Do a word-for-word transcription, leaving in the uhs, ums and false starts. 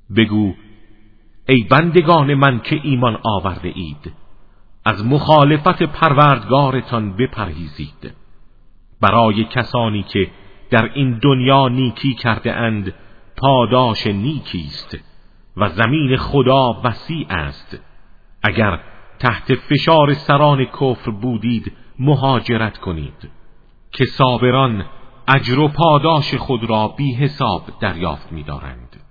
بگو ای بندگان من که ایمان آورده اید، از مخالفت پروردگارتان بپرهیزید. برای کسانی که در این دنیا نیکی کرده اند پاداش نیکی است و زمین خدا وسیع است. اگر تحت فشار سران کفر بودید مهاجرت کنید که صابران اجر و پاداش خود را بی حساب دریافت می دارند.